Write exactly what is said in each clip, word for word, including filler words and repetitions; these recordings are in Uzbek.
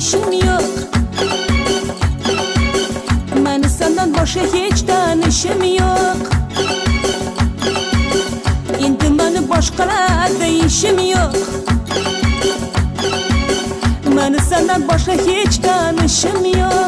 işim yok. Meni senden başka hiç tanışım yok. Endi beni başkalarda işim yok. Meni senden başka hiç tanışım yok.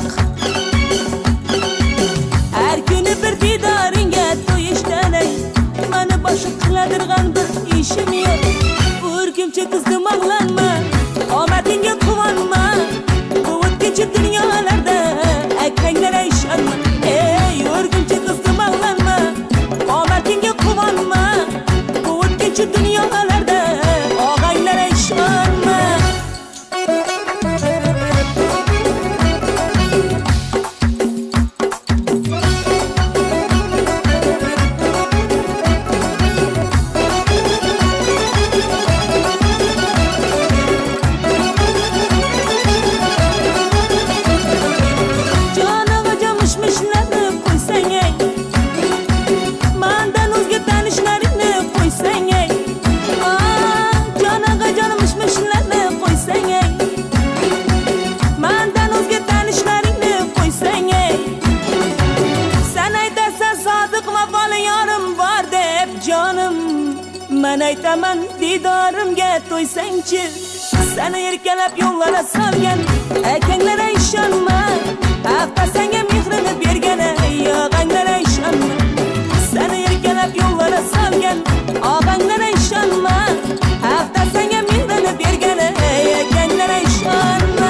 Her günü bir didaringe toyuştan ey. Meni başı kıladırgan bir işim yok. Urgümçe kızdım ağlanma, omadinge kuvanma. Bu ötkinci dünyalarda ekranlara işanma. Ey urgümçe kızdım ağlanma, omadinge kuvanma. Bu ötkinci dünyalarda ağaylara işanma. Ben aytaman didarımga to'ysangchi. Seni erkalab yo'llara solgan akanglari ishonma. Hafta senga mehrini bergan yog'anglari ishonma. Seni erkalab yo'llara solgan og'anglari ishonma. Hafta senga mehrini bergan akanglari ishonma.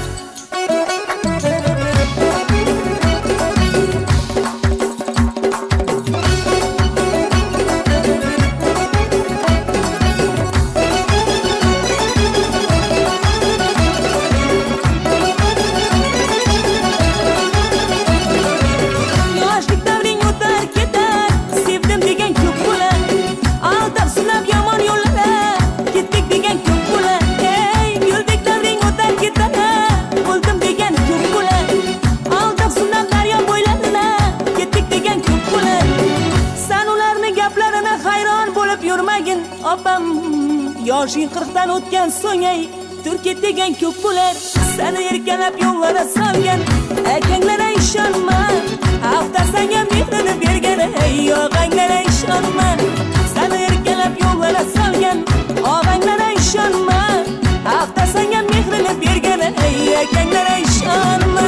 Opam yoshing qirqdan o'tgan so'ng ey Turkiya degan ko'p bo'lar. Seni erkalab yo'llara solgan akanglari ishonma. Hafta senga mehrini bergan yog'anglari ishonma. Seni erkalab yo'llara solgan og'anglari ishonma. Hafta senga mehrini bergan akanglari ishonma.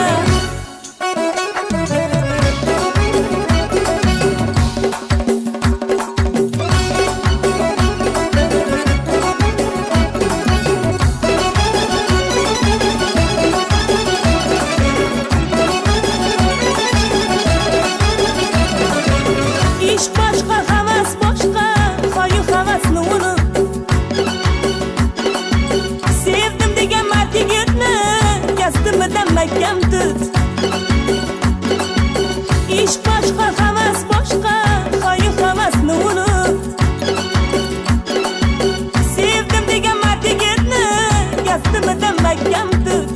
Mahkam tut. İş başka, havas başka, hayır havasını unut. Sevdim degan mardigirni yastimidan mahkam tut.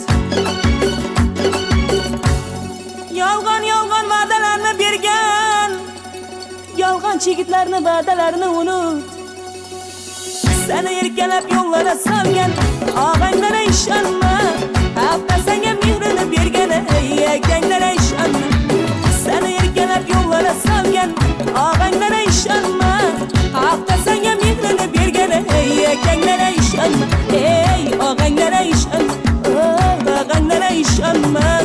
Yolg'on yolg'on va'dalarni bergan yolg'onchi yigitlarni va'dalarini unut. Seni erkalab yo'llara solgan og'anglari ishonma. Hafta senga mehrini bergan akanglari ishonma. Seni erkalab yo'llara solgan og'anglari ishonma. Hafta senga mehrini bergan akanglari ishonma. Ey og'anglari ishonma, og'anglari ishonma.